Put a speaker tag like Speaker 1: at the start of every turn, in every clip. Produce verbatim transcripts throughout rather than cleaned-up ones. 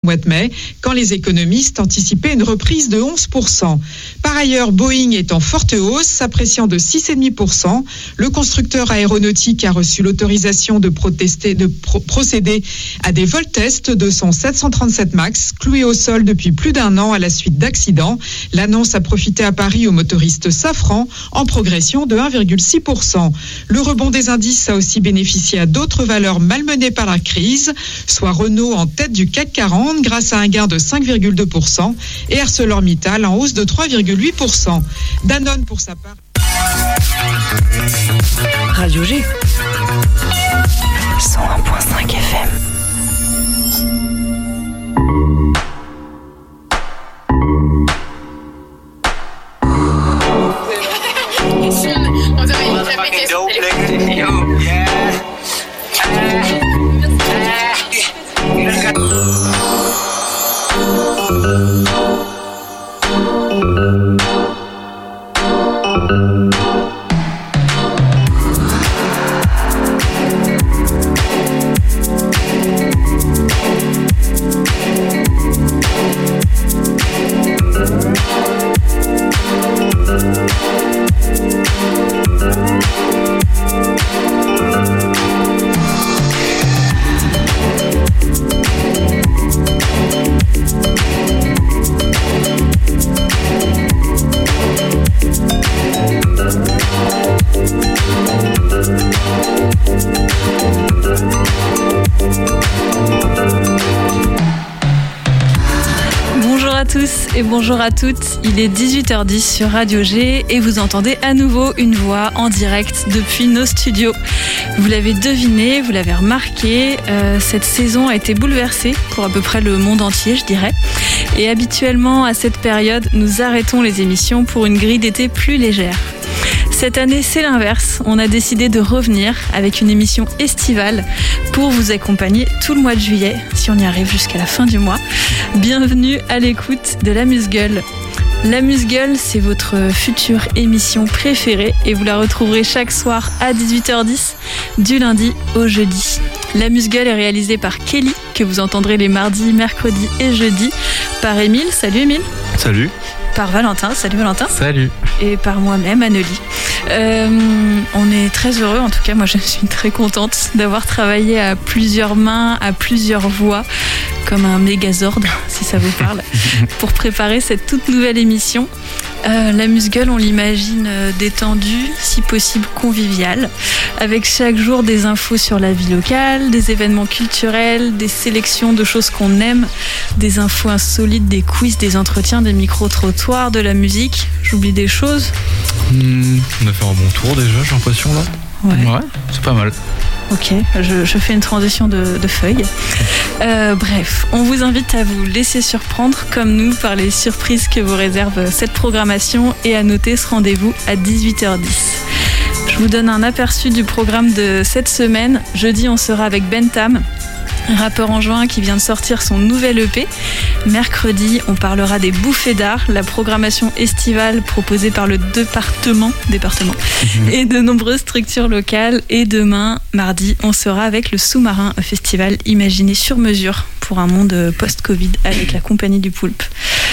Speaker 1: mois de mai, quand les économistes anticipaient une reprise de onze pour cent. Par ailleurs, Boeing est en forte hausse, s'appréciant de six virgule cinq pour cent. Le constructeur aéronautique a reçu l'autorisation de, protester, de pro- procéder à des vols tests de son sept cent trente-sept MAX, cloué au sol depuis plus d'un an à la suite d'accidents. L'annonce a profité à Paris au motoriste Safran, en progression de un virgule six pour cent. Le rebond des indices a aussi bénéficié à d'autres valeurs malmenées par la crise, soit Renault en tête du C A C quarante grâce à un gain de cinq virgule deux pour cent et ArcelorMittal en hausse de trois virgule huit pour cent. Danone pour sa part.
Speaker 2: Radio G cent un virgule cinq F M.
Speaker 3: Et bonjour à toutes, il est dix-huit heures dix sur Radio G et vous entendez à nouveau une voix en direct depuis nos studios. Vous l'avez deviné, vous l'avez remarqué, euh, cette saison a été bouleversée pour à peu près le monde entier, je dirais. Et habituellement, à cette période, nous arrêtons les émissions pour une grille d'été plus légère. Cette année, c'est l'inverse. On a décidé de revenir avec une émission estivale pour vous accompagner tout le mois de juillet, si on y arrive jusqu'à la fin du mois. Bienvenue à l'écoute de l'Amuse-Gueule. L'Amuse-Gueule, c'est votre future émission préférée et vous la retrouverez chaque soir à dix-huit heures dix, du lundi au jeudi. L'Amuse-Gueule est réalisée par Kelly, que vous entendrez les mardis, mercredis et jeudis, par Émile. Salut Émile.
Speaker 4: Salut.
Speaker 3: Par Valentin. Salut Valentin.
Speaker 4: Salut.
Speaker 3: Et par moi-même, Annelie. Euh, on est très heureux, en tout cas moi je suis très contente d'avoir travaillé à plusieurs mains, à plusieurs voix, comme un mégazord, si ça vous parle, pour préparer cette toute nouvelle émission. Euh, l'Amuse-Gueule, on l'imagine euh, détendue, si possible conviviale, avec chaque jour des infos sur la vie locale, des événements culturels, des sélections de choses qu'on aime, des infos insolites, des quiz, des entretiens, des micro-trottoirs, de la musique. J'oublie des choses.
Speaker 4: Mmh, on a fait un bon tour déjà, j'ai l'impression là.
Speaker 3: Ouais,
Speaker 4: ouais c'est pas mal.
Speaker 3: Ok, je, je fais une transition de, de feuilles. Euh, bref, on vous invite à vous laisser surprendre, comme nous, par les surprises que vous réserve cette programmation et à noter ce rendez-vous à dix-huit heures dix. Je vous donne un aperçu du programme de cette semaine. Jeudi, on sera avec Bentham, rappeur en juin qui vient de sortir son nouvel E P. Mercredi, on parlera des bouffées d'art, la programmation estivale proposée par le département, département mmh. et de nombreuses structures locales. Et demain, mardi, on sera avec le Sous-Marin, un festival imaginé sur mesure pour un monde post-Covid avec la Compagnie du Poulpe.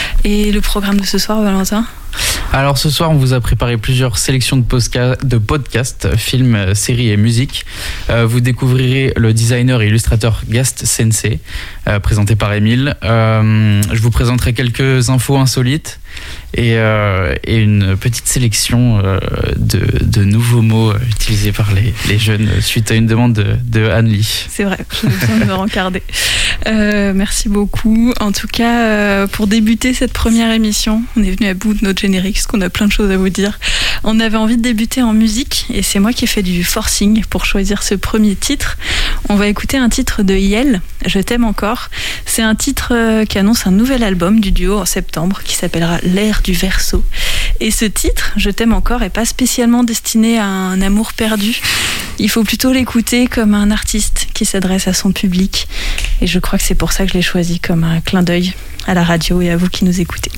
Speaker 3: Et le programme de ce soir, Valentin ?
Speaker 4: Alors ce soir, on vous a préparé plusieurs sélections de, posca- de podcasts, films, séries et musique. Euh, vous découvrirez le designer et illustrateur Gast Sensei, euh, présenté par Émile. Euh, je vous présenterai quelques infos insolites et, euh, et une petite sélection euh, de, de nouveaux mots utilisés par les, les jeunes suite à une demande de, de Annelie.
Speaker 3: C'est vrai, j'ai besoin de me rencarder. Euh, merci beaucoup. En tout cas, euh, pour débuter cette première émission, on est venu à bout de notre générique, parce qu'on a plein de choses à vous dire. On avait envie de débuter en musique, et c'est moi qui ai fait du forcing pour choisir ce premier titre. On va écouter un titre de Yel, Je t'aime encore. C'est un titre euh, qui annonce un nouvel album du duo en septembre, qui s'appellera L'ère du verso. Et ce titre, Je t'aime encore, est pas spécialement destiné à un amour perdu. Il faut plutôt l'écouter comme un artiste qui s'adresse à son public. Et je crois que c'est pour ça que je l'ai choisi comme un clin d'œil à la radio et à vous qui nous écoutez.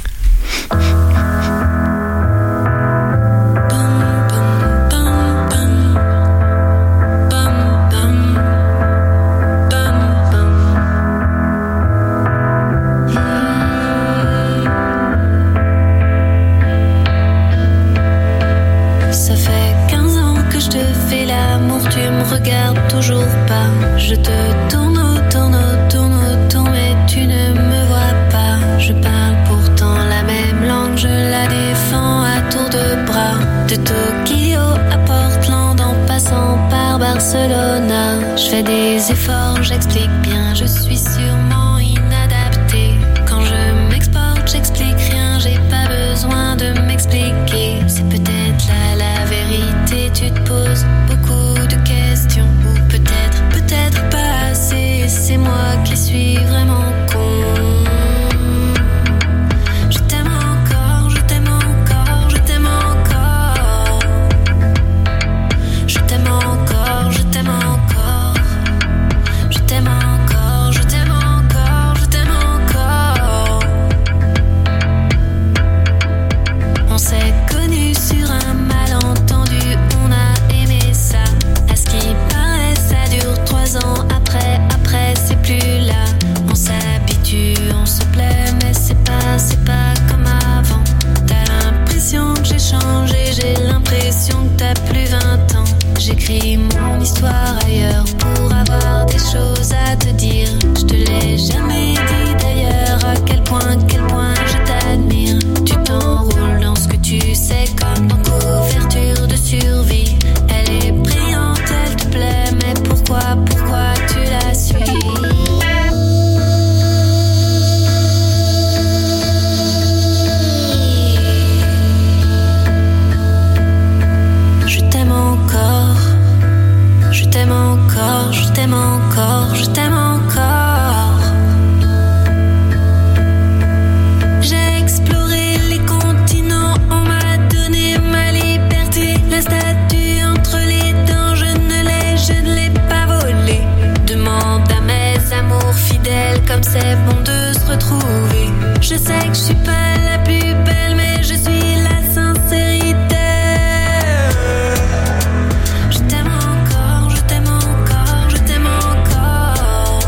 Speaker 5: j'explique bien, je suis sûrement inadaptée. Quand je m'exporte, j'explique rien, j'ai pas besoin de m'expliquer. C'est peut-être là la vérité, tu te poses beaucoup de questions. Ou peut-être, peut-être pas assez, c'est moi qui suis vraiment con. Je t'aime encore, je t'aime encore, je t'aime encore. Je t'aime encore, je t'aime encore. Je t'aime encore, je t'aime encore, je t'aime encore. On s'est connus sur un malentendu, on a aimé ça. À ce qui paraît, ça dure trois ans. Après, après, c'est plus là. On s'habitue, on se plaît, mais c'est pas, c'est pas comme avant. T'as l'impression que j'ai changé, j'ai l'impression que t'as plus vingt ans. J'écris mon histoire ailleurs pour avoir des choses à te dire. Je te l'ai jamais dit d'ailleurs, à quel point, quel point je t'admire. Tu t'enroules dans ce que tu sais comme dans couverture de survie. Elle est brillante, elle te plaît, mais pourquoi, pourquoi tu la suis? Je t'aime encore, je t'aime encore, je t'aime encore, je t'aime encore. J'ai exploré les continents, on m'a donné ma liberté. La statue entre les dents, je ne l'ai, je ne l'ai pas volée. Demande à mes amours fidèles comme c'est bon de se retrouver. Je sais que je suis pas la plus belle, mais je suis la sincérité. Je t'aime encore, je t'aime encore, je t'aime encore.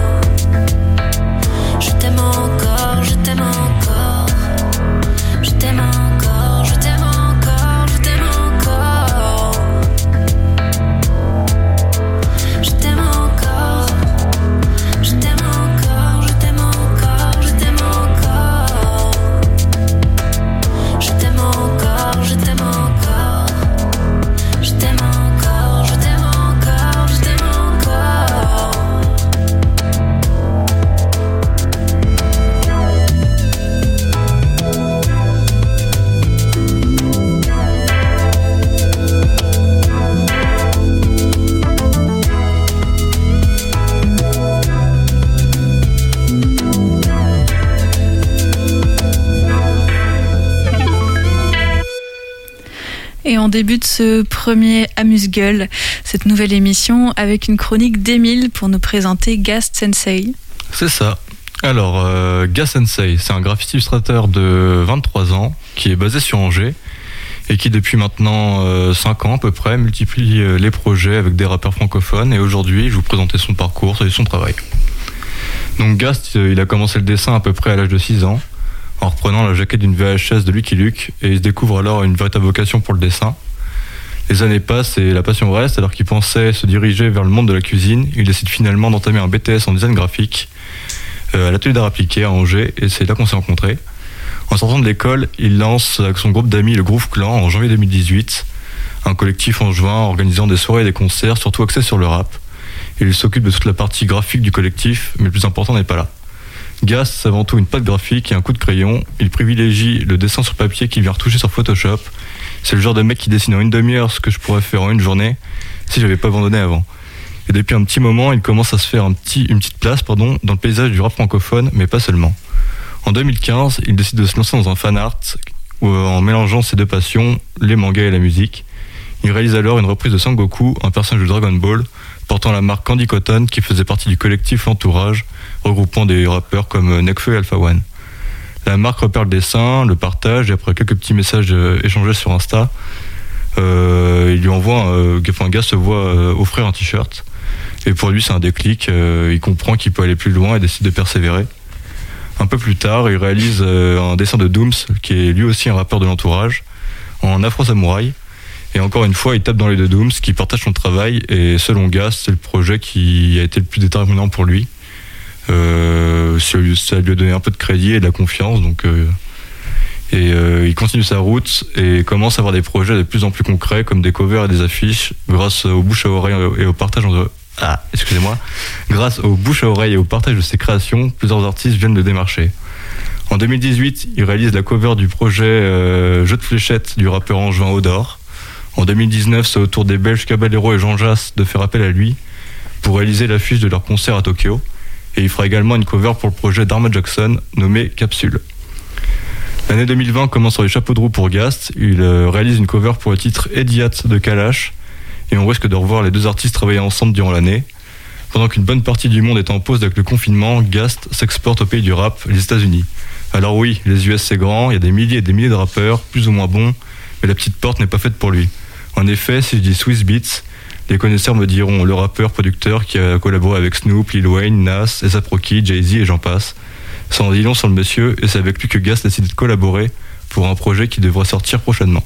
Speaker 5: Je t'aime encore, je t'aime encore. Je t'aime encore, je t'aime encore, je t'aime encore. Je t'aime encore, je t'aime encore, je t'aime encore, je t'aime encore. Je t'aime encore, je t'aime encore. Je t'aime encore, je t'aime encore, je t'aime encore.
Speaker 3: Et on débute ce premier Amuse-Gueule, cette nouvelle émission, avec une chronique d'Émile pour nous présenter Gast Sensei.
Speaker 6: C'est ça. Alors, euh, Gast Sensei, c'est un graphiste illustrateur de vingt-trois ans qui est basé sur Angers et qui depuis maintenant euh, cinq ans à peu près multiplie euh, les projets avec des rappeurs francophones. Et aujourd'hui, je vous présenter son parcours et son travail. Donc Gast, euh, il a commencé le dessin à peu près à l'âge de six ans, en reprenant la jaquette d'une V H S de Lucky Luke, et il se découvre alors une véritable vocation pour le dessin. Les années passent et la passion reste. Alors qu'il pensait se diriger vers le monde de la cuisine, il décide finalement d'entamer un B T S en design graphique euh, à l'atelier d'art appliqué à Angers, et c'est là qu'on s'est rencontrés. En sortant de l'école, il lance avec son groupe d'amis le Groove Clan en janvier deux mille dix-huit, un collectif angevin organisant des soirées et des concerts, surtout axés sur le rap. Il s'occupe de toute la partie graphique du collectif, mais le plus important n'est pas là. Gast, c'est avant tout une patte graphique et un coup de crayon. Il privilégie le dessin sur papier qu'il vient retoucher sur Photoshop. C'est le genre de mec qui dessine en une demi-heure ce que je pourrais faire en une journée si j'avais pas abandonné avant. Et depuis un petit moment, il commence à se faire un petit, une petite place pardon, dans le paysage du rap francophone, mais pas seulement. En deux mille quinze, il décide de se lancer dans un fan art où, en mélangeant ses deux passions, les mangas et la musique. Il réalise alors une reprise de Sangoku, un personnage de Dragon Ball, portant la marque Candy Cotton qui faisait partie du collectif L'Entourage, regroupant des rappeurs comme Nekfeu et Alpha One. La marque repère le dessin, le partage, et après quelques petits messages échangés sur Insta, euh, il lui envoie, euh, enfin, un gars se voit euh, offrir un t-shirt, et pour lui c'est un déclic, euh, il comprend qu'il peut aller plus loin et décide de persévérer. Un peu plus tard, il réalise euh, un dessin de Dooms, qui est lui aussi un rappeur de L'Entourage, en afro-samouraï. Et encore une fois, il tape dans les deux Dooms, qui partagent son travail, et selon Gast, c'est le projet qui a été le plus déterminant pour lui. Euh, ça lui a donné un peu de crédit et de la confiance, donc euh, et euh, il continue sa route et commence à avoir des projets de plus en plus concrets, comme des covers et des affiches, grâce aux bouche à oreille et au partage ah, excusez-moi, grâce au bouche à oreille et au partage de ses créations, plusieurs artistes viennent le démarcher. En deux mille dix-huit, il réalise la cover du projet euh, Jeu de fléchettes du rappeur angevin Odor. En deux mille dix-neuf, c'est au tour des Belges Caballero et Jean Jass de faire appel à lui pour réaliser l'affiche de leur concert à Tokyo. Et il fera également une cover pour le projet d'Arma Jackson nommé Capsule. L'année deux mille vingt commence sur les chapeaux de roue pour Gast. Il euh, réalise une cover pour le titre Idiot de Kalash. Et on risque de revoir les deux artistes travailler ensemble durant l'année. Pendant qu'une bonne partie du monde est en pause avec le confinement, Gast s'exporte au pays du rap, les États-Unis. Alors oui, les U S c'est grand, il y a des milliers et des milliers de rappeurs, plus ou moins bons, mais la petite porte n'est pas faite pour lui. En effet, si je dis Swizz Beatz, les connaisseurs me diront le rappeur producteur qui a collaboré avec Snoop, Lil Wayne, Nas, A$AP Rocky, Jay-Z et j'en passe. Ça en dit long sur le monsieur, et c'est avec lui que Gast décide de collaborer pour un projet qui devrait sortir prochainement.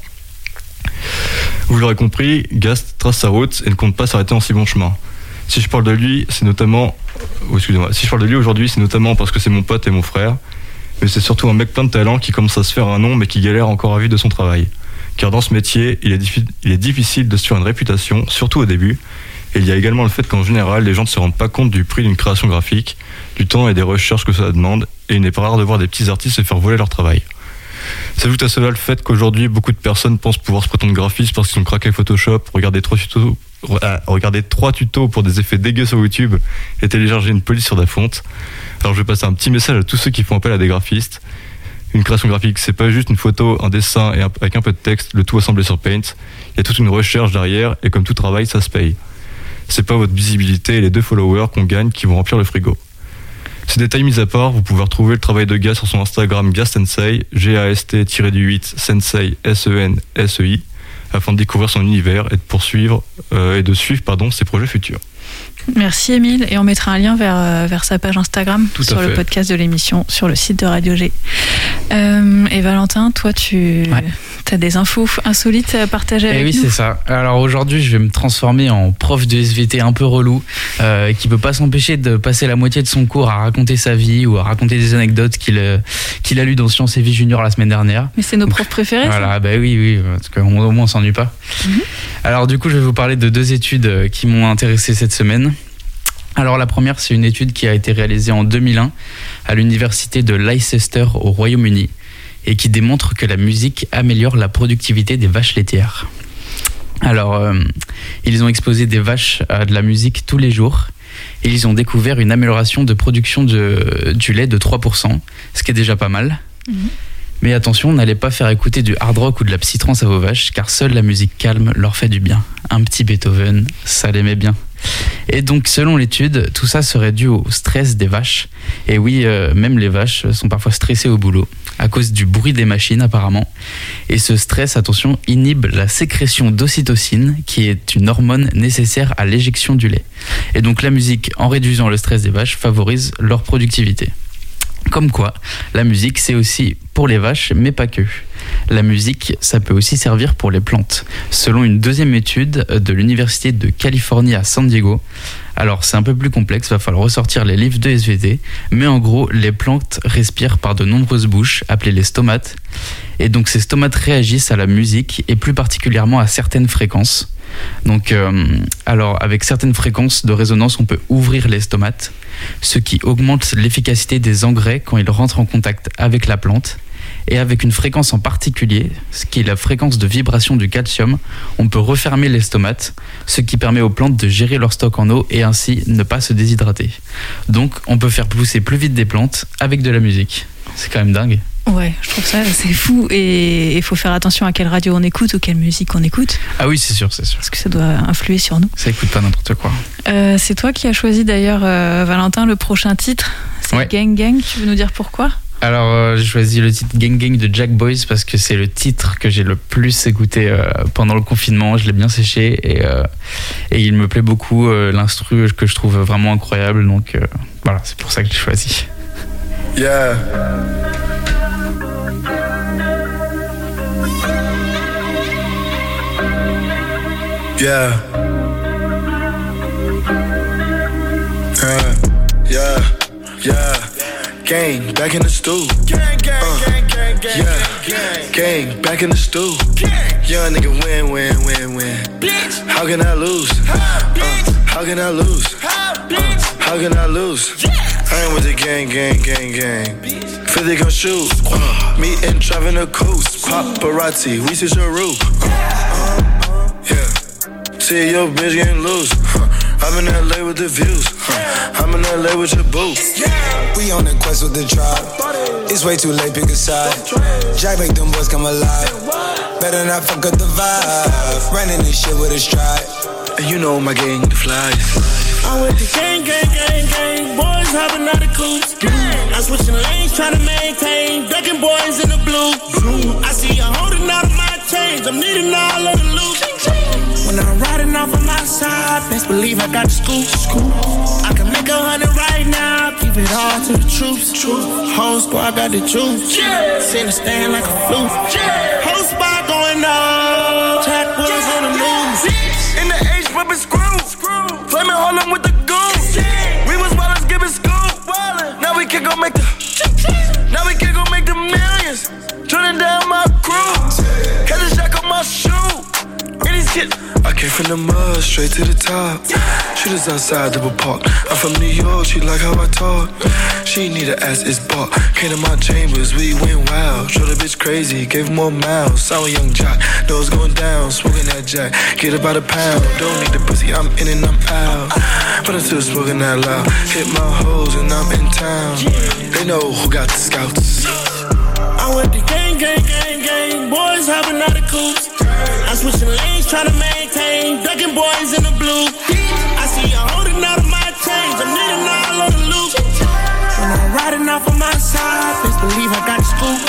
Speaker 6: Vous l'aurez compris, Gast trace sa route et ne compte pas s'arrêter en si bon chemin. Si je parle de lui, c'est notamment, oh, excusez-moi, si je parle de lui aujourd'hui, c'est notamment parce que c'est mon pote et mon frère, mais c'est surtout un mec plein de talent qui commence à se faire un nom, mais qui galère encore à vivre de son travail. Car dans ce métier, il est, diffi- il est difficile de se faire une réputation, surtout au début. Et il y a également le fait qu'en général, les gens ne se rendent pas compte du prix d'une création graphique, du temps et des recherches que cela demande, et il n'est pas rare de voir des petits artistes se faire voler leur travail. S'ajoute à cela le fait qu'aujourd'hui, beaucoup de personnes pensent pouvoir se prétendre graphistes parce qu'ils ont craqué Photoshop, regardé trois tutos, euh, regardé trois tutos pour des effets dégueux sur YouTube et télécharger une police sur Dafonte. Alors je vais passer un petit message à tous ceux qui font appel à des graphistes. Une création graphique, c'est pas juste une photo, un dessin et un, avec un peu de texte, le tout assemblé sur Paint. Il y a toute une recherche derrière et comme tout travail, ça se paye. C'est pas votre visibilité et les deux followers qu'on gagne qui vont remplir le frigo. Ces détails mis à part, vous pouvez retrouver le travail de Gast sur son Instagram Gastsensei, G A S T huit Sensei S E N S E I, afin de découvrir son univers et de poursuivre euh, et de suivre pardon ses projets futurs.
Speaker 3: Merci Émile, et on mettra un lien vers, euh, vers sa page Instagram
Speaker 6: Tout
Speaker 3: sur
Speaker 6: à
Speaker 3: le
Speaker 6: fait.
Speaker 3: podcast de l'émission sur le site de Radio G. Euh, et Valentin, toi tu
Speaker 4: Ouais.
Speaker 3: as des infos insolites à partager avec
Speaker 4: Et oui,
Speaker 3: nous.
Speaker 4: c'est ça. Alors aujourd'hui, je vais me transformer en prof de S V T un peu relou, euh, qui peut pas s'empêcher de passer la moitié de son cours à raconter sa vie ou à raconter des anecdotes qu'il, euh, qu'il a lues dans Sciences et Vie Junior la semaine dernière.
Speaker 3: Mais c'est nos profs préférés. ça.
Speaker 4: Voilà, bah oui, oui, parce qu'au moins on s'ennuie pas.
Speaker 3: Mhm.
Speaker 4: Alors du coup, je vais vous parler de deux études euh, qui m'ont intéressé cette semaine. Alors la première, c'est une étude qui a été réalisée en deux mille un à l'université de Leicester au Royaume-Uni et qui démontre que la musique améliore la productivité des vaches laitières. Alors, euh, ils ont exposé des vaches à de la musique tous les jours et ils ont découvert une amélioration de production de, du lait de trois pour cent, ce qui est déjà pas mal.
Speaker 3: Mhm.
Speaker 4: Mais attention, n'allez pas faire écouter du hard rock ou de la psytrance à vos vaches, car seule la musique calme leur fait du bien. Un petit Beethoven, ça l'aimait bien. Et donc, selon l'étude, tout ça serait dû au stress des vaches. Et oui, euh, même les vaches sont parfois stressées au boulot, à cause du bruit des machines apparemment. Et ce stress, attention, inhibe la sécrétion d'ocytocine, qui est une hormone nécessaire à l'éjection du lait. Et donc la musique, en réduisant le stress des vaches, favorise leur productivité. Comme quoi, la musique, c'est aussi pour les vaches, mais pas que. La musique, ça peut aussi servir pour les plantes. Selon une deuxième étude de l'Université de Californie à San Diego, alors c'est un peu plus complexe, va falloir ressortir les livres de S V T, mais en gros, les plantes respirent par de nombreuses bouches, appelées les stomates. Et donc ces stomates réagissent à la musique, et plus particulièrement à certaines fréquences. Donc, euh, alors avec certaines fréquences de résonance, on peut ouvrir les stomates, ce qui augmente l'efficacité des engrais quand ils rentrent en contact avec la plante. Et avec une fréquence en particulier, ce qui est la fréquence de vibration du calcium, on peut refermer les stomates, ce qui permet aux plantes de gérer leur stock en eau et ainsi ne pas se déshydrater. Donc on peut faire pousser plus vite des plantes avec de la musique. C'est quand même dingue.
Speaker 3: Ouais, je trouve ça c'est fou, et il faut faire attention à quelle radio on écoute ou quelle musique on écoute,
Speaker 4: Ah oui, c'est sûr, c'est sûr.
Speaker 3: parce que ça doit influer sur nous.
Speaker 4: Ça écoute pas n'importe quoi.
Speaker 3: Euh, c'est toi qui as choisi d'ailleurs, euh, Valentin, le prochain titre. C'est
Speaker 4: Ouais.
Speaker 3: Gang Gang, tu veux nous dire pourquoi ?
Speaker 4: Alors euh, j'ai choisi le titre Gang Gang de Jack Boys parce que c'est le titre que j'ai le plus écouté euh, pendant le confinement. Je l'ai bien séché et, euh, et il me plaît beaucoup. Euh, l'instru que je trouve vraiment incroyable. Donc euh, voilà, c'est pour ça que j'ai choisi.
Speaker 7: Yeah. Yeah. Uh, yeah. Yeah. Gang, back in the stool. Gang, gang, uh, gang, gang, gang, yeah. Gang, back in the stool. Young nigga win, win, win, win. How can I lose? Uh, how can I lose? Uh, how can I lose? I ain't with the gang, gang, gang, gang. fifty gon' shoot. Uh, me and driving a coast. Paparazzi, we see your roof. Uh, uh, yeah. See your bitch getting loose. Uh, I'm in L A with the views. Uh, I'm in L A with your boo.
Speaker 8: We on the quest with the tribe. It's way too late, pick a side. Jack make them boys come alive. Better not fuck up the vibe. Running this shit with a stride.
Speaker 7: And you know my gang, the flies.
Speaker 9: I went to gang, gang, gang, gang. Boys hopping out of coops. I'm switching lanes, trying to maintain. Ducking boys in the blue. I see you holding out of my chains. I'm needing all of the loot. When I'm riding off on my side, best believe I got the scoop. I can make a hundred right now. Keep it all to the troops. Whole squad got the juice. Send a stand like a flute. Whole spot going up. Jack boys on the news.
Speaker 7: In the H, whipping screw. Flaming Harlem with the goons. We was wildin', giving scoop. Now we can go make the. Now we can go make the millions. Turning down my crew. Catch a shack on my shoe. And these kids. I came from the mud, straight to the top. Shooters outside, double park. I'm from New York, she like how I talk. She need a ass, it's bought. Came to my chambers, we went wild. Showed the bitch crazy, gave more miles. I was young jock, nose going down, smoking that jack. Get about a pound, don't need the pussy, I'm in and I'm out. But I'm still smoking that loud. Hit my hoes and I'm in town. They know who got the scouts.
Speaker 9: I went to gang, gang, gang, gang. Boys hopping out of coops. I'm switching lanes, trying to maintain. Ducking boys in the blue. I see you holding out of my chains. I'm needing all of the loot. When I'm riding off on my side, best believe I got the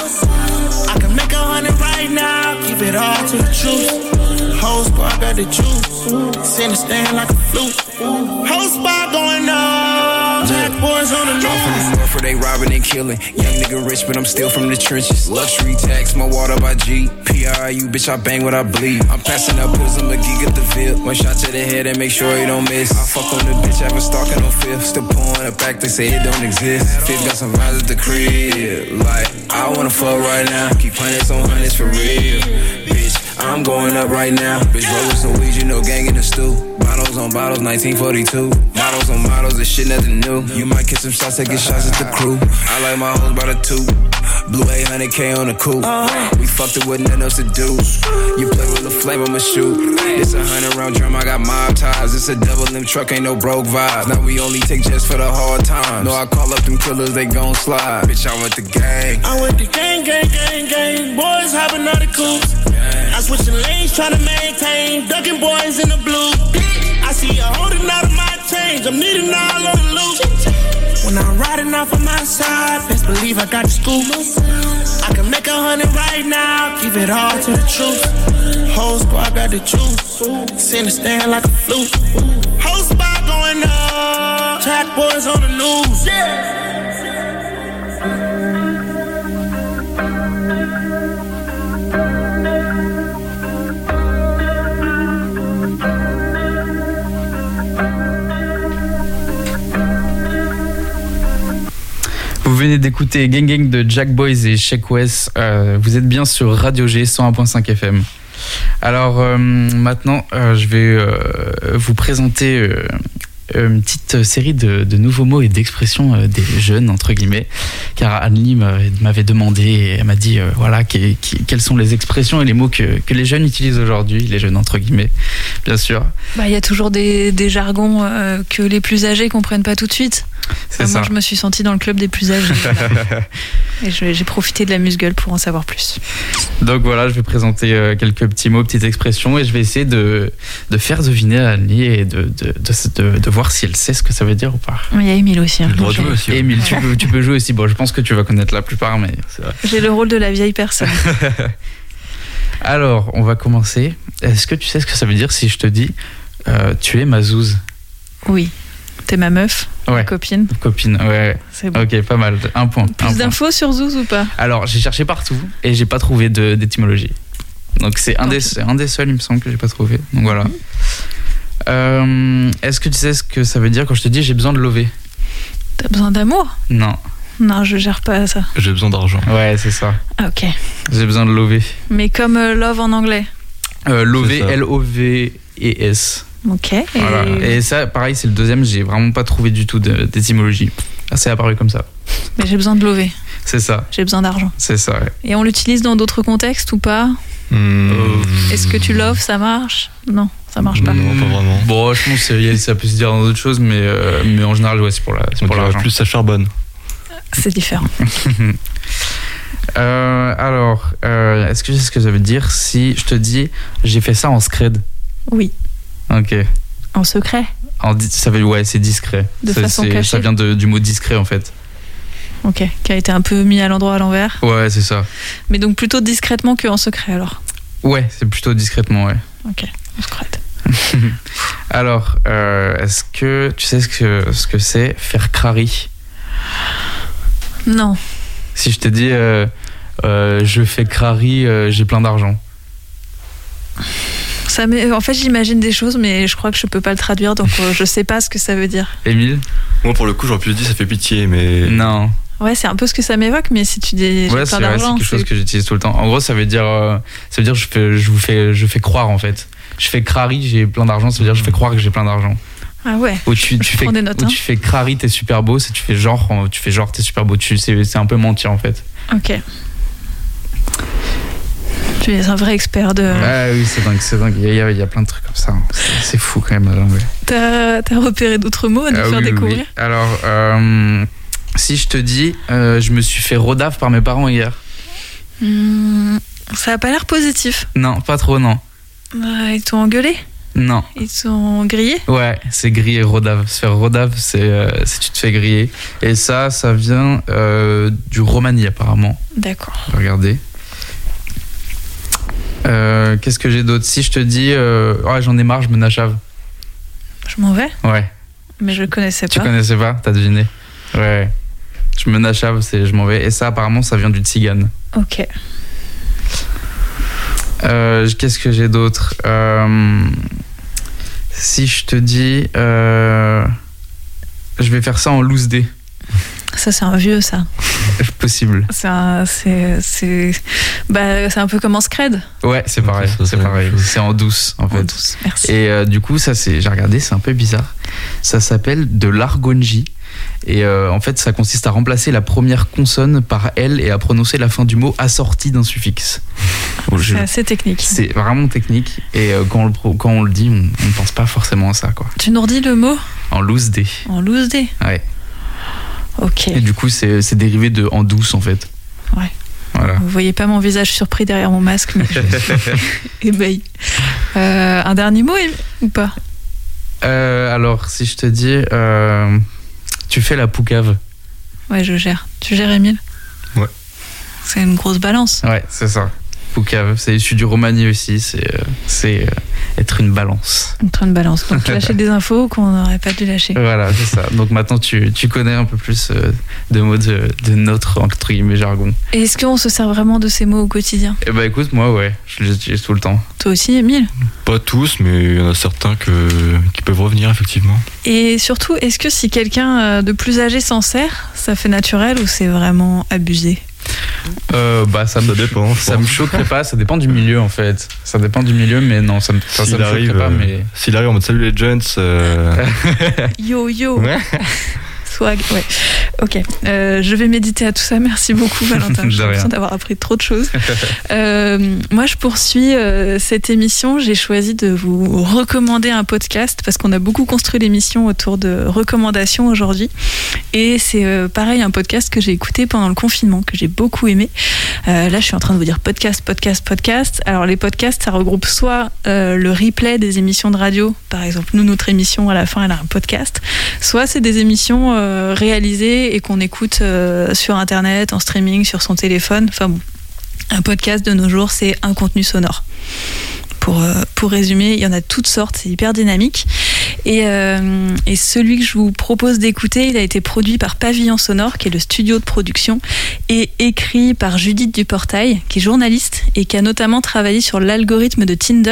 Speaker 9: scoop. I can make a hundred right now. Keep it all to the truth. Whole squad got the juice. Send a stand like a flute. Whole spot going up. Jack boys on the news.
Speaker 10: I'm from the north where they robbing and killing. Young nigga rich, but I'm still from the trenches. Luxury tax, my water by G. P R I U, bitch, I bang what I bleed. I'm passing up pills, I'm a geek at the field. One shot to the head and make sure you don't miss. I fuck on the bitch, I've been stalking on fifth. Still pouring it back, they say it don't exist. Fifth got some vibes at the crib. Like, I wanna fuck right now. Keep hundreds on hundreds for real. Bitch, I'm going up right now. Bitch, roll with some weed, you know, gang in the stew. Bottles on bottles, nineteen forty-two. Models on models, this shit nothing new. You might get some shots, taking shots at the crew. I like my hoes by the two. Blue eight hundred K on the coupe. We fucked it with nothing else to do. You play with the flame, I'ma shoot. It's a hundred round drum, I got mob ties. It's a double limb truck, ain't no broke vibes. Now we only take jets for the hard times. No, I call up them killers, they gon' slide. Bitch, I went the gang.
Speaker 9: I went the gang, gang, gang, gang. Boys hopping out of coops. I'm switching lanes, trying to maintain. Ducking boys in the blue. I see you holding out of my chains. I'm needing all of the loot. When I'm riding off on my side, best believe I got the scoop. I can make a hundred right now. Keep it all to the truth. Whole squad got the juice. Send a stand like a flute. Whole spot going up. Jack boys on the news. Yeah.
Speaker 4: Vous venez d'écouter Gang Gang de Jack Boys et Sheck Wes. Euh, vous êtes bien sur Radio G cent un virgule cinq F M. Alors euh, maintenant, euh, je vais euh, vous présenter euh, une petite série de, de nouveaux mots et d'expressions euh, des jeunes, entre guillemets. Car Anne-Ly m'avait demandé, et elle m'a dit euh, voilà, que, que, quelles sont les expressions et les mots que, que les jeunes utilisent aujourd'hui, les jeunes entre guillemets, bien sûr.
Speaker 3: Bah, il y a toujours des, des jargons euh, que les plus âgés comprennent pas tout de suite.
Speaker 4: C'est
Speaker 3: enfin,
Speaker 4: ça.
Speaker 3: Moi, je me suis sentie dans le club des plus âgés. Et je, j'ai profité de la Musgueule pour en savoir plus.
Speaker 4: Donc voilà, je vais présenter euh, quelques petits mots, petites expressions, et je vais essayer de, de faire deviner à Anne-Ly et de, de, de, de, de voir si elle sait ce que ça veut dire ou pas.
Speaker 3: Il y a Émile aussi. Hein,
Speaker 6: Le droit de jouer aussi.
Speaker 4: Et Émile, tu peux, tu peux jouer aussi. Bon, je pense que tu vas connaître la plupart, mais c'est vrai.
Speaker 3: J'ai le rôle de la vieille personne.
Speaker 4: Alors, on va commencer. Est-ce que tu sais ce que ça veut dire si je te dis euh, tu es ma zouze?
Speaker 3: Oui. T'es ma meuf,
Speaker 4: Ouais.
Speaker 3: ma copine.
Speaker 4: Copine, ouais.
Speaker 3: C'est bon.
Speaker 4: Ok, pas mal. Un point.
Speaker 3: Plus
Speaker 4: un point.
Speaker 3: d'infos sur Zouz ou pas?
Speaker 4: Alors, j'ai cherché partout et j'ai pas trouvé de, d'étymologie. Donc, c'est un, des, c'est un des seuls, il me semble, que j'ai pas trouvé. Donc voilà. Mm-hmm. Euh, est-ce que tu sais ce que ça veut dire quand je te dis j'ai besoin de lover?
Speaker 3: T'as besoin d'amour?
Speaker 4: Non.
Speaker 3: Non, je gère pas ça.
Speaker 6: J'ai besoin d'argent.
Speaker 4: Ouais, c'est ça.
Speaker 3: Ah, ok.
Speaker 4: J'ai besoin de lover.
Speaker 3: Mais comme euh, love en anglais.
Speaker 4: Euh, lover,
Speaker 6: C'est ça.
Speaker 4: L O V E S.
Speaker 3: Ok. Et...
Speaker 4: Voilà. Et ça, pareil, c'est le deuxième. J'ai vraiment pas trouvé du tout de- d'étymologie. Ah, c'est apparu comme ça.
Speaker 3: Mais j'ai besoin de lover.
Speaker 4: C'est ça.
Speaker 3: J'ai besoin d'argent.
Speaker 4: C'est ça, ouais.
Speaker 3: Et on l'utilise dans d'autres contextes ou pas?
Speaker 6: Mmh.
Speaker 3: Est-ce que tu loves, ça marche? Non, ça marche pas.
Speaker 6: Non, pas vraiment.
Speaker 4: Bon, je pense que ça peut se dire dans d'autres choses, mais, euh, mais en général, ouais, c'est pour la- c'est
Speaker 6: On
Speaker 4: pour
Speaker 6: dirait
Speaker 4: l'argent.
Speaker 6: plus ça charbonne.
Speaker 3: C'est différent.
Speaker 4: Euh, alors, euh, est-ce que je sais ce que ça veut dire si je te dis j'ai fait ça en scred?
Speaker 3: Oui.
Speaker 4: Ok.
Speaker 3: En secret?
Speaker 4: En di- ça veut ouais, c'est discret.
Speaker 3: De
Speaker 4: Ça,
Speaker 3: façon
Speaker 4: c'est-
Speaker 3: cachée.
Speaker 4: Ça vient de- du mot discret en fait.
Speaker 3: Ok. Qui a été un peu mis à l'endroit à l'envers.
Speaker 4: Ouais, c'est ça.
Speaker 3: Mais donc plutôt discrètement qu'en secret alors.
Speaker 4: Ouais, c'est plutôt discrètement, ouais.
Speaker 3: Ok. En secret.
Speaker 4: Alors, euh, est-ce que tu sais ce que ce que c'est faire crari?
Speaker 3: Non.
Speaker 4: Si je te dis euh, euh, je fais crari, euh, j'ai plein d'argent.
Speaker 3: Ça m'est- en fait, j'imagine des choses, mais je crois que je peux pas le traduire, donc euh, je sais pas ce que ça veut dire.
Speaker 4: Émile?
Speaker 6: Moi, pour le coup, j'aurais pu le dire, ça fait pitié, mais.
Speaker 4: Non.
Speaker 3: Ouais, c'est un peu ce que ça m'évoque, mais si tu dis j'ai
Speaker 4: Ouais, c'est
Speaker 3: plein
Speaker 4: ouais, c'est
Speaker 3: d'argent,
Speaker 4: quelque chose
Speaker 3: c'est-
Speaker 4: que j'utilise tout le temps. En gros, ça veut dire euh, ça veut dire je fais je vous fais je fais croire en fait. Je fais crari, j'ai plein d'argent, ça veut dire je fais croire que j'ai plein d'argent.
Speaker 3: Ah ouais.
Speaker 4: Ou tu, tu
Speaker 3: Je
Speaker 4: fais
Speaker 3: prends des notes,
Speaker 4: ou
Speaker 3: hein.
Speaker 4: tu fais crari, t'es super beau, c'est tu fais genre euh, tu fais genre t'es super beau, tu c'est c'est un peu mentir en fait.
Speaker 3: Ok. Tu es un vrai expert de.
Speaker 4: Ah oui, c'est dingue, c'est dingue. Il y, a, il y a plein de trucs comme ça. hein. C'est, c'est fou quand même. Ouais.
Speaker 3: T'as, t'as repéré d'autres mots à nous
Speaker 4: Ah
Speaker 3: faire
Speaker 4: oui, oui,
Speaker 3: découvrir?
Speaker 4: oui. Alors, euh, si je te dis, euh, je me suis fait rodave par mes parents hier.
Speaker 3: Hmm, ça a pas l'air positif.
Speaker 4: Non, pas trop, non.
Speaker 3: Euh, ils t'ont engueulé?
Speaker 4: Non.
Speaker 3: Ils t'ont grillé?
Speaker 4: Ouais, c'est griller rodave. Se faire rodave, c'est euh, si tu te fais griller. Et ça, ça vient euh, du Romanie apparemment.
Speaker 3: D'accord.
Speaker 4: Regardez. Euh, qu'est-ce que j'ai d'autre? Si je te dis, euh, oh, j'en ai marre, je me nachave.
Speaker 3: Je m'en vais,
Speaker 4: Ouais.
Speaker 3: mais je connaissais
Speaker 4: Tu
Speaker 3: pas.
Speaker 4: connaissais pas? T'as deviné? Ouais. Je me nachave, c'est je m'en vais. Et ça, apparemment, ça vient du tzigane.
Speaker 3: Ok.
Speaker 4: Euh, Qu'est-ce que j'ai d'autre? Euh, Si je te dis, euh, je vais faire ça en loose day.
Speaker 3: Ça, c'est un vieux, ça.
Speaker 4: Possible.
Speaker 3: C'est un, c'est, c'est, bah, c'est un peu comme en scred.
Speaker 4: Ouais, c'est pareil.
Speaker 6: Ça, ça,
Speaker 4: C'est
Speaker 6: c'est la
Speaker 4: pareil.
Speaker 6: même chose.
Speaker 4: C'est en douce, en fait.
Speaker 3: En douce, merci.
Speaker 4: Et euh, du coup, ça, c'est, j'ai regardé, c'est un peu bizarre. Ça s'appelle de l'argonji. Et euh, en fait, ça consiste à remplacer la première consonne par L et à prononcer la fin du mot assortie d'un suffixe. Bon, je-
Speaker 3: C'est assez technique.
Speaker 4: C'est vraiment technique. Et euh, quand, on le, pro- quand on le dit, on ne pense pas forcément à ça, quoi.
Speaker 3: Tu nous redis le mot
Speaker 4: En loose day.
Speaker 3: en loose day?
Speaker 4: Ouais.
Speaker 3: Ok.
Speaker 4: Et du coup, c'est, c'est dérivé de en douce, en fait.
Speaker 3: Ouais.
Speaker 4: Voilà.
Speaker 3: Vous voyez pas mon visage surpris derrière mon masque, mais je suis ébahi. Euh, un dernier mot ou pas?
Speaker 4: Euh, alors, si je te dis, euh, tu fais la poucave.
Speaker 3: Ouais, je gère. Tu gères, Émile?
Speaker 6: Ouais.
Speaker 3: C'est une grosse balance.
Speaker 4: Ouais, c'est ça. Poucave, c'est issu du romani aussi. C'est, euh, c'est euh, être une balance.
Speaker 3: Entre une balance. Donc lâcher des infos qu'on n'aurait pas dû lâcher.
Speaker 4: Voilà, c'est ça. Donc maintenant, tu, tu connais un peu plus euh, de mots de, de notre, entre guillemets, jargon.
Speaker 3: Et est-ce qu'on se sert vraiment de ces mots au quotidien?
Speaker 4: Eh ben écoute, moi, ouais, je les utilise tout le temps.
Speaker 3: Toi aussi, Émile?
Speaker 6: Pas tous, mais il y en a certains que, qui peuvent revenir, effectivement.
Speaker 3: Et surtout, est-ce que si quelqu'un euh, de plus âgé s'en sert, ça fait naturel ou c'est vraiment abusé?
Speaker 4: Euh, bah, ça, me,
Speaker 6: Ça dépend, je
Speaker 4: ça
Speaker 6: pense.
Speaker 4: me choquerait pas, ça dépend du milieu en fait. Ça dépend du milieu, mais non, ça me, ça, ça
Speaker 6: S'il
Speaker 4: me
Speaker 6: arrive,
Speaker 4: choquerait pas.
Speaker 6: euh,
Speaker 4: Mais...
Speaker 6: s'il arrive en mode salut les gents, euh,
Speaker 3: Yo yo.
Speaker 6: ouais.
Speaker 3: Swag, ouais. Ok, euh, je vais méditer à tout ça. Merci beaucoup, Valentin.
Speaker 4: De
Speaker 3: J'ai
Speaker 4: rien.
Speaker 3: l'impression d'avoir appris trop de choses. Euh, moi, je poursuis euh, cette émission. J'ai choisi de vous recommander un podcast parce qu'on a beaucoup construit l'émission autour de recommandations aujourd'hui. Et c'est euh, pareil, un podcast que j'ai écouté pendant le confinement, que j'ai beaucoup aimé. Euh, là, je suis en train de vous dire podcast, podcast, podcast. Alors, les podcasts, ça regroupe soit euh, le replay des émissions de radio. Par exemple, nous, notre émission, à la fin, elle a un podcast. Soit c'est des émissions euh, réalisées et qu'on écoute euh, sur Internet, en streaming, sur son téléphone. Enfin bon, un podcast de nos jours, c'est un contenu sonore. Pour, euh, pour résumer, il y en a toutes sortes, c'est hyper dynamique. Et, euh, et celui que je vous propose d'écouter, il a été produit par Pavillon Sonore, qui est le studio de production, et écrit par Judith Duportail, qui est journaliste et qui a notamment travaillé sur l'algorithme de Tinder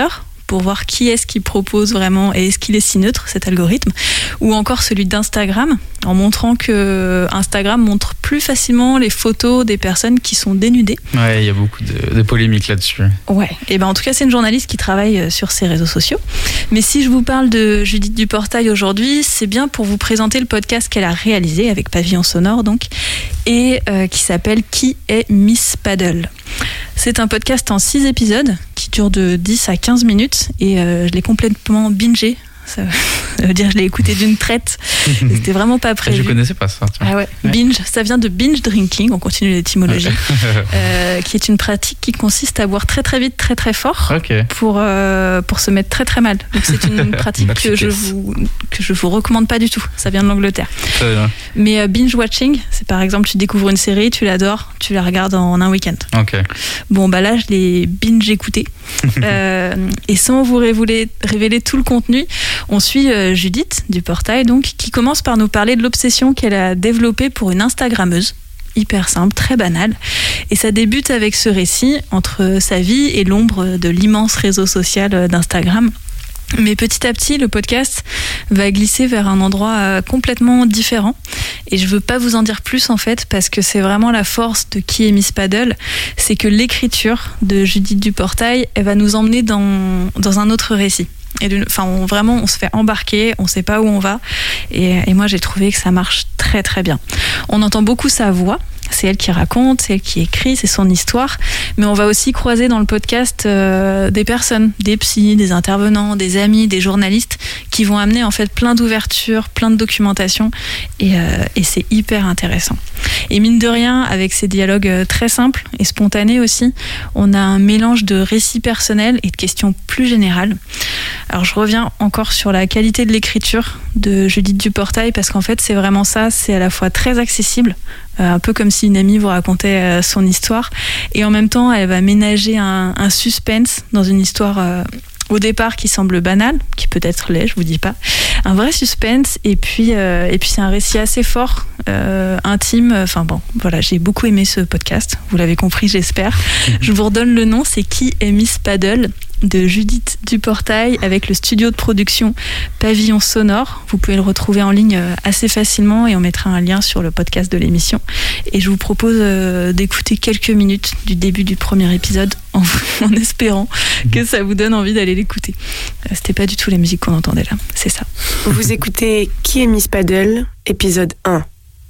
Speaker 3: pour voir qui est-ce qui propose vraiment et est-ce qu'il est si neutre, cet algorithme, ou encore celui d'Instagram, en montrant que Instagram montre plus facilement les photos des personnes qui sont dénudées.
Speaker 4: Ouais, il y a beaucoup de, de polémiques là-dessus.
Speaker 3: Ouais, et ben en tout cas, c'est une journaliste qui travaille sur ces réseaux sociaux. Mais si je vous parle de Judith Duportail aujourd'hui, c'est bien pour vous présenter le podcast qu'elle a réalisé avec Pavillon Sonore, donc, et euh, qui s'appelle Qui est Miss Paddle. C'est un podcast en six épisodes qui dure de dix à quinze minutes et euh, je l'ai complètement bingé. Ça veut dire que je l'ai écouté d'une traite. C'était vraiment pas prévu.
Speaker 4: Je connaissais pas ça.
Speaker 3: Ah ouais. Ouais. Binge, ça vient de binge drinking, on continue l'étymologie, euh, qui est une pratique qui consiste à boire très très vite, très très fort, okay. pour, euh, pour se mettre très très mal. Donc c'est une pratique que je vous que je vous recommande pas du tout. Ça vient de l'Angleterre. Mais euh, binge watching, c'est par exemple tu découvres une série, tu l'adores, tu la regardes en un week-end.
Speaker 4: Okay.
Speaker 3: Bon bah là je l'ai binge écouté euh, et sans vous révéler, révéler tout le contenu. On suit euh, Judith Duportail, donc, qui commence par nous parler de l'obsession qu'elle a développée pour une Instagrammeuse. Hyper simple, très banal. Et ça débute avec ce récit entre sa vie et l'ombre de l'immense réseau social d'Instagram. Mais petit à petit, le podcast va glisser vers un endroit euh, complètement différent. Et je veux pas vous en dire plus, en fait, parce que c'est vraiment la force de Qui est Miss Paddle. C'est que l'écriture de Judith Duportail, elle va nous emmener dans, dans un autre récit. Et de, enfin, on, vraiment, on se fait embarquer, on sait pas où on va. Et, et moi, j'ai trouvé que ça marche très, très bien. On entend beaucoup sa voix. C'est elle qui raconte, c'est elle qui écrit, c'est son histoire. Mais on va aussi croiser dans le podcast euh, des personnes, des psys, des intervenants, des amis, des journalistes qui vont amener en fait plein d'ouvertures, plein de documentation. Et, euh, et c'est hyper intéressant. Et mine de rien, avec ces dialogues très simples et spontanés aussi, on a un mélange de récits personnels et de questions plus générales. Alors je reviens encore sur la qualité de l'écriture de Judith Duportail parce qu'en fait c'est vraiment ça, c'est à la fois très accessible, euh, un peu comme si une amie vous racontait euh, son histoire, et en même temps elle va ménager un, un suspense dans une histoire euh, au départ qui semble banale, qui peut être laid, je vous dis pas, un vrai suspense, et puis euh, et puis c'est un récit assez fort, euh, intime. Enfin bon, voilà, j'ai beaucoup aimé ce podcast. Vous l'avez compris, j'espère. Je vous redonne le nom, c'est Qui est Miss Paddle de Judith Duportail avec le studio de production Pavillon Sonore. Vous pouvez le retrouver en ligne assez facilement et on mettra un lien sur le podcast de l'émission. Et je vous propose d'écouter quelques minutes du début du premier épisode en, en espérant que ça vous donne envie d'aller l'écouter. C'était pas du tout la musique qu'on entendait là, c'est ça.
Speaker 11: Vous écoutez Qui est Miss Paddle, épisode un.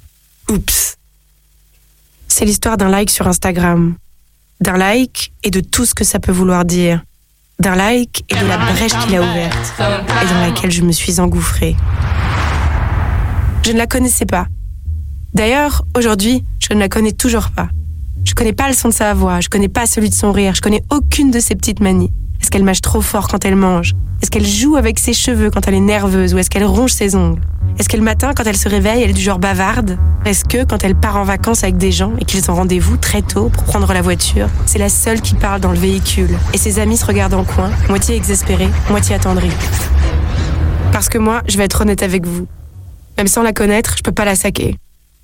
Speaker 11: Oups. C'est l'histoire d'un like sur Instagram. D'un like et de tout ce que ça peut vouloir dire. D'un like et de la brèche qu'il a ouverte et dans laquelle je me suis engouffrée. Je ne la connaissais pas. D'ailleurs, aujourd'hui, je ne la connais toujours pas. Je connais pas le son de sa voix, je connais pas celui de son rire, je connais aucune de ses petites manies. Est-ce qu'elle mâche trop fort quand elle mange ? Est-ce qu'elle joue avec ses cheveux quand elle est nerveuse ou est-ce qu'elle ronge ses ongles ? Est-ce que le matin, quand elle se réveille, elle est du genre bavarde ? Est-ce que, quand elle part en vacances avec des gens et qu'ils ont rendez-vous très tôt pour prendre la voiture, c'est la seule qui parle dans le véhicule et ses amis se regardent en coin, moitié exaspérés, moitié attendris ? Parce que moi, je vais être honnête avec vous. Même sans la connaître, je peux pas la saquer.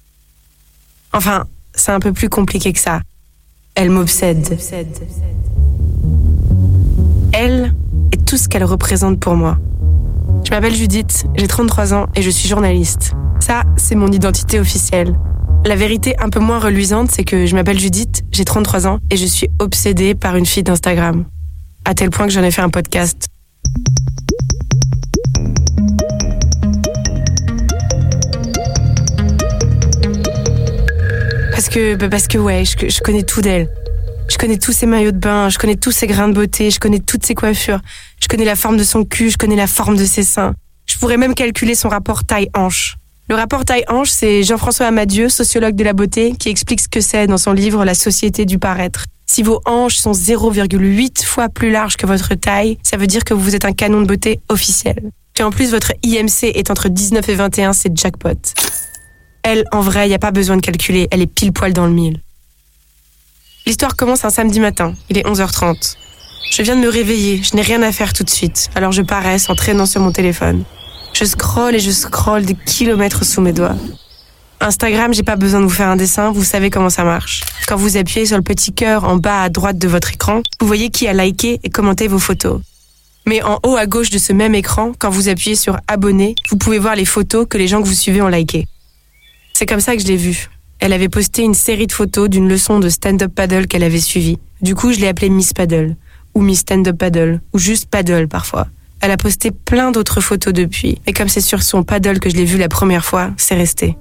Speaker 11: Enfin, c'est un peu plus compliqué que ça. Elle m'obsède. Elle est tout ce qu'elle représente pour moi. Je m'appelle Judith, j'ai trente-trois ans et je suis journaliste. Ça, c'est mon identité officielle. La vérité un peu moins reluisante, c'est que je m'appelle Judith, j'ai trente-trois ans et je suis obsédée par une fille d'Instagram. À tel point que j'en ai fait un podcast. Parce que, bah parce que ouais, je, je connais tout d'elle. Je connais tous ses maillots de bain, je connais tous ses grains de beauté, je connais toutes ses coiffures, je connais la forme de son cul, je connais la forme de ses seins. Je pourrais même calculer son rapport taille-hanche. Le rapport taille-hanche, c'est Jean-François Amadieu, sociologue de la beauté, qui explique ce que c'est dans son livre La société du paraître. Si vos hanches sont zéro virgule huit fois plus larges que votre taille, ça veut dire que vous êtes un canon de beauté officiel. Et en plus, votre I M C est entre dix-neuf et vingt et un, c'est jackpot. Elle, en vrai, y a pas besoin de calculer, elle est pile poil dans le mille. L'histoire commence un samedi matin, il est onze heures trente. Je viens de me réveiller, je n'ai rien à faire tout de suite, alors je paresse en traînant sur mon téléphone. Je scrolle et je scrolle des kilomètres sous mes doigts. Instagram, j'ai pas besoin de vous faire un dessin, vous savez comment ça marche. Quand vous appuyez sur le petit cœur en bas à droite de votre écran, vous voyez qui a liké et commenté vos photos. Mais en haut à gauche de ce même écran, quand vous appuyez sur abonner, vous pouvez voir les photos que les gens que vous suivez ont likées. C'est comme ça que je l'ai vue. Elle avait posté une série de photos d'une leçon de stand-up paddle qu'elle avait suivie. Du coup, je l'ai appelée Miss Paddle, ou Miss Stand-up Paddle, ou juste Paddle parfois. Elle a posté plein d'autres photos depuis, et comme c'est sur son paddle que je l'ai vue la première fois, c'est resté.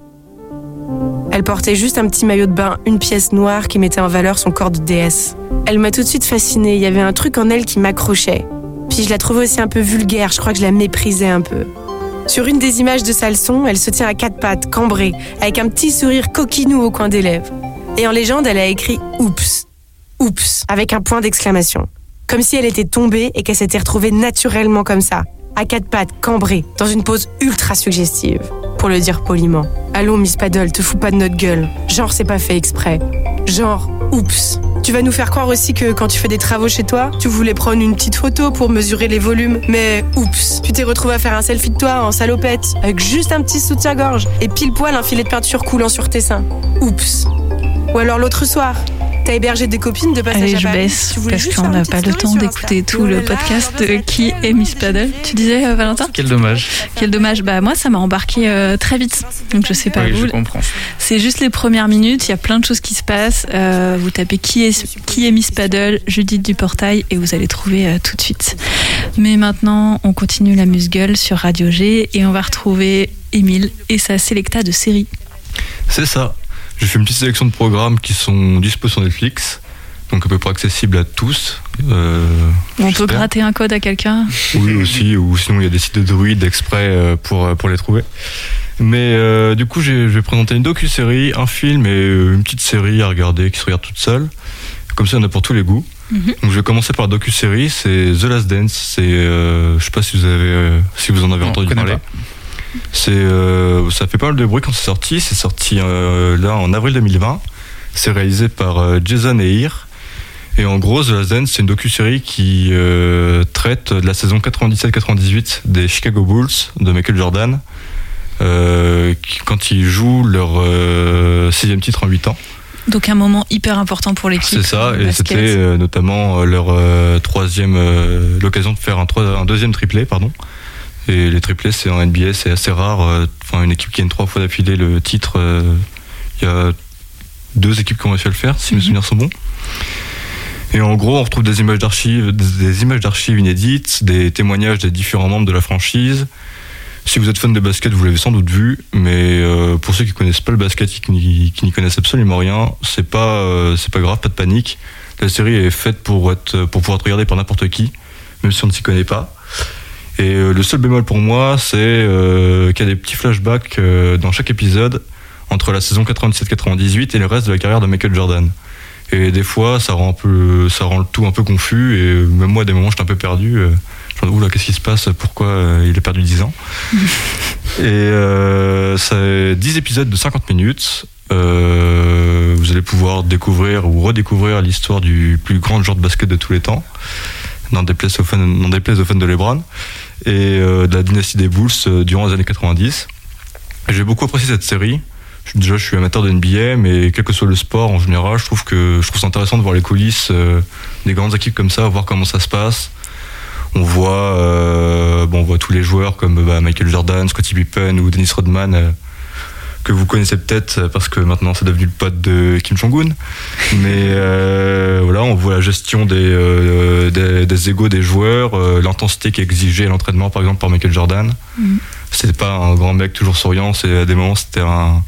Speaker 11: Elle portait juste un petit maillot de bain, une pièce noire qui mettait en valeur son corps de déesse. Elle m'a tout de suite fascinée, il y avait un truc en elle qui m'accrochait. Puis je la trouvais aussi un peu vulgaire, je crois que je la méprisais un peu. Sur une des images de sa leçon, elle se tient à quatre pattes, cambrée, avec un petit sourire coquinou au coin des lèvres. Et en légende, elle a écrit « Oups ». Oups, avec un point d'exclamation. Comme si elle était tombée et qu'elle s'était retrouvée naturellement comme ça, à quatre pattes, cambrée, dans une pose ultra suggestive. Pour le dire poliment. Allons, Miss Paddle, te fous pas de notre gueule. Genre, c'est pas fait exprès. Genre, oups. Tu vas nous faire croire aussi que quand tu fais des travaux chez toi, tu voulais prendre une petite photo pour mesurer les volumes, mais oups. Tu t'es retrouvé à faire un selfie de toi en salopette, avec juste un petit soutien-gorge, et pile poil un filet de peinture coulant sur tes seins. Oups. Ou alors l'autre soir, t'as hébergé des copines de passage
Speaker 3: Allez,
Speaker 11: à
Speaker 3: je
Speaker 11: Paris.
Speaker 3: baisse parce qu'on n'a pas le temps d'écouter tout le podcast de Qui est Miss Paddle. Tu disais, euh, Valentin ?
Speaker 4: Quel dommage.
Speaker 3: Quel dommage. Bah, moi, ça m'a embarqué euh, très vite. Donc, je sais pas
Speaker 4: Oui,
Speaker 3: vous.
Speaker 4: je comprends.
Speaker 3: C'est juste les premières minutes. Il y a plein de choses qui se passent. Euh, vous tapez Qui est, qui est Miss Paddle, Judith Duportail, et vous allez trouver euh, tout de suite. Mais maintenant, on continue la musgueule sur Radio G et on va retrouver Émile et sa sélecta de séries.
Speaker 6: C'est ça. J'ai fait une petite sélection de programmes qui sont dispo sur Netflix, donc à peu près accessibles à tous. Euh,
Speaker 3: on peut gratter un code à quelqu'un ?
Speaker 6: Oui, aussi, ou sinon il y a des sites de druides exprès pour, pour les trouver. Mais euh, du coup, j'ai, je vais présenter une docu-série, un film et une petite série à regarder qui se regarde toute seule. Comme ça, il y en a pour tous les goûts. Mm-hmm. Donc je vais commencer par la docu-série, c'est The Last Dance. C'est, euh, je sais pas si vous, avez, euh, si vous en avez non, entendu parler. Pas. C'est, euh, ça fait pas mal de bruit quand c'est sorti. C'est sorti euh, là en avril deux mille vingt. C'est réalisé par euh, Jason Hehir. Et en gros, The Last Dance, c'est une docu-série qui euh, traite de la saison quatre-vingt-dix-sept quatre-vingt-dix-huit des Chicago Bulls de Michael Jordan, euh, qui, quand ils jouent leur euh, sixième titre en huit ans.
Speaker 3: Donc un moment hyper important pour l'équipe.
Speaker 6: C'est ça, et basket. C'était euh, notamment leur euh, troisième, euh, l'occasion de faire un, trois, un deuxième triplé, pardon. Et les triplés, c'est en N B A, c'est assez rare. Enfin, une équipe qui gagne trois fois d'affilée le titre, il euh, y a deux équipes qui ont réussi à le faire, si mm-hmm. mes souvenirs sont bons. Et en gros, on retrouve des images d'archives, des images d'archives inédites, des témoignages des différents membres de la franchise. Si vous êtes fan de basket, vous l'avez sans doute vu, mais euh, pour ceux qui connaissent pas le basket, qui n'y, qui n'y connaissent absolument rien, c'est pas, euh, c'est pas grave, pas de panique. La série est faite pour être, pour pouvoir être regardée par n'importe qui, même si on ne s'y connaît pas. Et euh, le seul bémol pour moi, c'est euh, qu'il y a des petits flashbacks euh, dans chaque épisode entre la saison quatre-vingt-dix-sept quatre-vingt-dix-huit et le reste de la carrière de Michael Jordan. Et des fois, ça rend un peu, ça rend le tout un peu confus. Et même moi, à des moments, j'étais un peu perdu. Euh, je me dis, oula, qu'est-ce qui se passe ? Pourquoi euh, il a perdu dix ans ? Et euh, c'est dix épisodes de cinquante minutes. Euh, vous allez pouvoir découvrir ou redécouvrir l'histoire du plus grand joueur de basket de tous les temps. N'en déplaise aux fans, n'en déplaise aux fans de LeBron, et euh, de la dynastie des Bulls euh, durant les années quatre-vingt-dix. Et j'ai beaucoup apprécié cette série. Je, déjà, je suis amateur de N B A, mais quel que soit le sport en général, je trouve que je trouve ça intéressant de voir les coulisses euh, des grandes équipes comme ça, voir comment ça se passe. On voit, euh, bon, on voit tous les joueurs comme bah, Michael Jordan, Scottie Pippen ou Dennis Rodman, euh, que vous connaissez peut-être parce que maintenant c'est devenu le pote de Kim Jong-un. Mais euh, voilà, on voit la gestion des, euh, des, des égos des joueurs, euh, l'intensité qui est exigée à l'entraînement, par exemple, par Michael Jordan. Mm. C'était pas un grand mec toujours souriant, c'est, à des moments c'était un.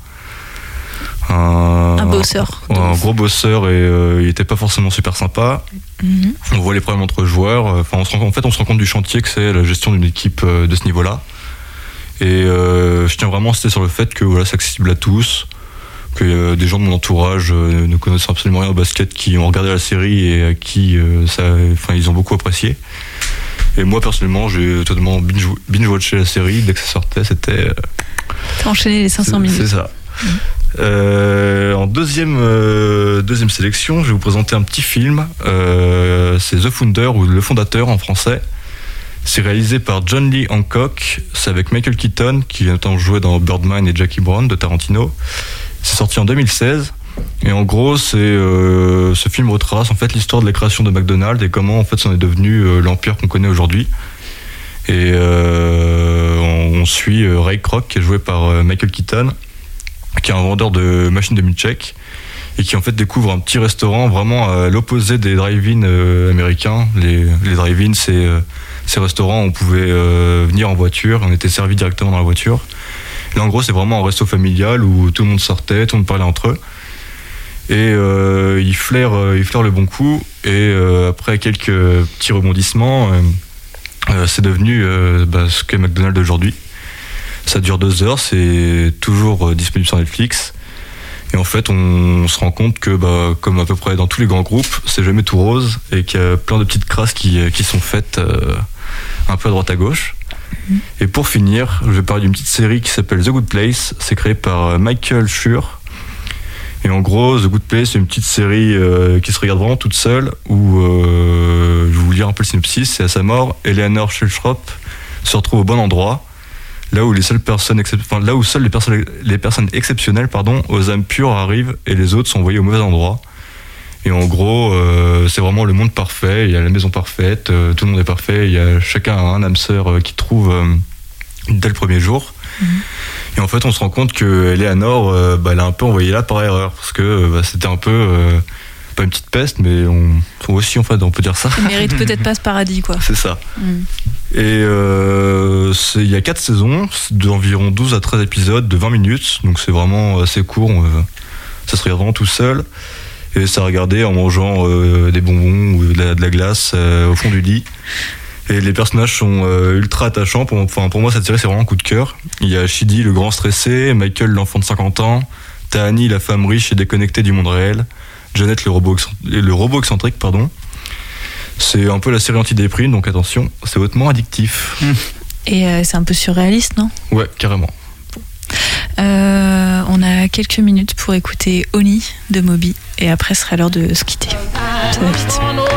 Speaker 6: Un,
Speaker 3: un bosseur.
Speaker 6: Un, un gros bosseur, et euh, il était pas forcément super sympa. Mm-hmm. On voit les problèmes entre joueurs. Enfin, on se rend, en fait, on se rend compte du chantier que c'est la gestion d'une équipe euh, de ce niveau-là. Et euh, je tiens vraiment à insister sur le fait que voilà, c'est accessible à tous, que euh, des gens de mon entourage euh, ne connaissent absolument rien au basket qui ont regardé la série et à qui euh, ça, enfin, ils ont beaucoup apprécié. Et moi personnellement, j'ai totalement binge, binge-watché la série dès que ça sortait. C'était. Euh,
Speaker 3: T'as enchaîné les cinq cents minutes.
Speaker 6: C'est ça. Mmh. Euh, en deuxième, euh, deuxième sélection, je vais vous présenter un petit film. Euh, c'est The Founder, ou Le Fondateur en français. C'est réalisé par John Lee Hancock. C'est avec Michael Keaton, qui a notamment joué dans Birdman et Jackie Brown de Tarantino. C'est sorti en deux mille seize. Et en gros, c'est, euh, ce film retrace en fait l'histoire de la création de McDonald's et comment en fait, ça en est devenu euh, l'empire qu'on connaît aujourd'hui. Et euh, on, on suit Ray Kroc, qui est joué par Michael Keaton, qui est un vendeur de machines de milkshake et qui en fait découvre un petit restaurant vraiment à l'opposé des drive-in euh, américains. Les, les drive-in, c'est euh, ces restaurants où on pouvait euh, venir en voiture, on était servi directement dans la voiture. Et là, en gros, c'est vraiment un resto familial où tout le monde sortait, tout le monde parlait entre eux. Et euh, il flaire, euh, il flaire le bon coup. Et euh, après quelques petits rebondissements, euh, euh, c'est devenu euh, bah, ce qu'est McDonald's d'aujourd'hui. Ça dure deux heures, c'est toujours euh, disponible sur Netflix. Et en fait, on, on se rend compte que, bah, comme à peu près dans tous les grands groupes, c'est jamais tout rose et qu'il y a plein de petites crasses qui, qui sont faites euh, un peu à droite à gauche. Mmh. Et pour finir, je vais parler d'une petite série qui s'appelle The Good Place. C'est créé par Michael Schur. Et en gros, The Good Place, c'est une petite série euh, qui se regarde vraiment toute seule, où, euh, je vais vous lire un peu le synopsis, c'est à sa mort, Eleanor Shellstrop se retrouve au bon endroit, là où les seules personnes, excep- enfin, là où seules les personnes, les personnes exceptionnelles, pardon, aux âmes pures arrivent, et les autres sont envoyés au mauvais endroit. Et en gros, euh, c'est vraiment le monde parfait, il y a la maison parfaite, euh, tout le monde est parfait, il y a chacun a un âme sœur euh, qui trouve euh, dès le premier jour. Mmh. Et en fait, on se rend compte que Eleanor, euh, bah, elle a un peu envoyé là par erreur, parce que bah, c'était un peu, euh, pas une petite peste, mais on, aussi, en fait, on peut dire ça.
Speaker 3: Elle mérite peut-être pas ce paradis, quoi.
Speaker 6: C'est ça.
Speaker 3: Mm.
Speaker 6: Et euh, il y a quatre saisons, d'environ douze à treize épisodes, de vingt minutes, donc c'est vraiment assez court, euh, ça se regarde vraiment tout seul. Et ça a regardé en mangeant euh, des bonbons ou de la, de la glace euh, au fond du lit. Et les personnages sont euh, ultra attachants. Pour, enfin, pour moi, cette série, c'est vraiment un coup de cœur. Il y a Shidi, le grand stressé, Michael, l'enfant de cinquante ans, Tahani, la femme riche et déconnectée du monde réel, Janet, le robot, le robot excentrique, pardon. C'est un peu la série anti-déprime, donc attention, c'est hautement addictif.
Speaker 3: Et euh, c'est un peu surréaliste, non ?
Speaker 6: Ouais, carrément.
Speaker 3: Euh, on a quelques minutes pour écouter Oni de Moby et après ce sera l'heure de se quitter. Ça va vite.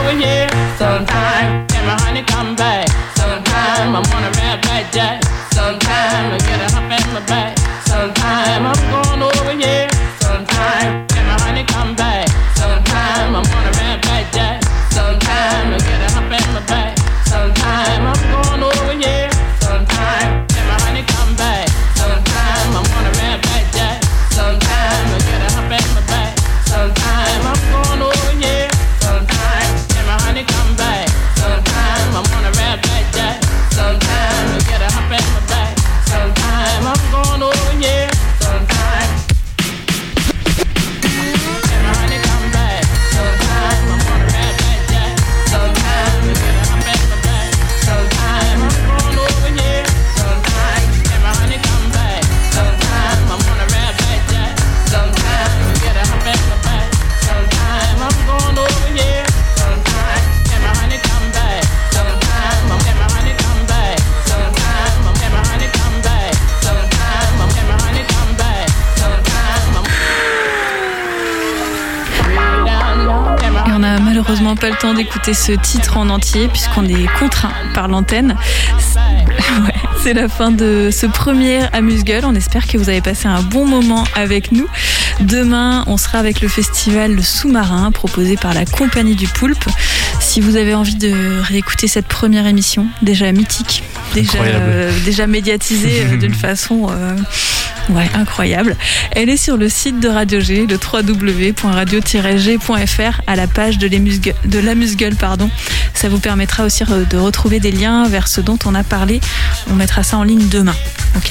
Speaker 3: Malheureusement pas le temps d'écouter ce titre en entier puisqu'on est contraint par l'antenne. Ouais, c'est la fin de ce premier Amuse-Gueule. On espère que vous avez passé un bon moment avec nous. Demain, on sera avec le festival Le Sous-Marin proposé par la Compagnie du Poulpe. Si vous avez envie de réécouter cette première émission, déjà mythique, déjà, euh, déjà médiatisée euh, d'une façon euh, ouais, incroyable, elle est sur le site de Radio G, le w w w point radio tiret g point f r, à la page de, de l'Amuse-Gueule. Pardon. Ça vous permettra aussi de retrouver des liens vers ce dont on a parlé. On mettra ça en ligne demain. Ok.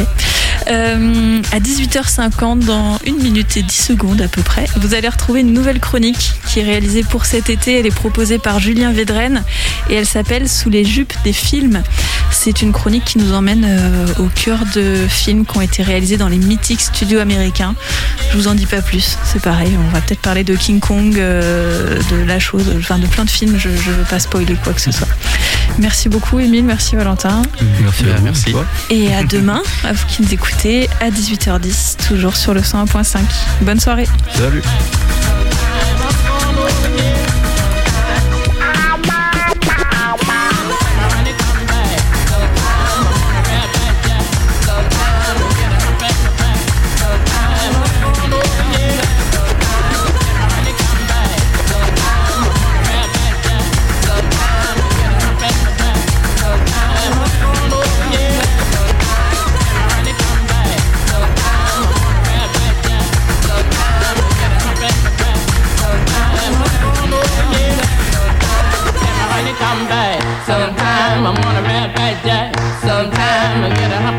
Speaker 3: Euh, à dix-huit heures cinquante, dans une minute et dix secondes à peu près, vous allez retrouver une nouvelle chronique qui est réalisée pour cet été. Elle est proposée par Julien Védrenne et elle s'appelle Sous les jupes des films. C'est une chronique qui nous emmène euh, au cœur de films qui ont été réalisés dans les mythiques studios américains. Je vous en dis pas plus, c'est pareil, on va peut-être parler de King Kong, euh, de La Chose, enfin de plein de films, je ne veux pas spoiler quoi que ce soit. Merci beaucoup Émile, merci Valentin.
Speaker 6: Merci à vous.
Speaker 4: Merci.
Speaker 3: Et à demain, à vous qui nous écoutez, à dix-huit heures dix, toujours sur le cent un point cinq. Bonne soirée.
Speaker 6: Salut.
Speaker 12: come back. Sometime I'm on a red back jack. Sometime I get a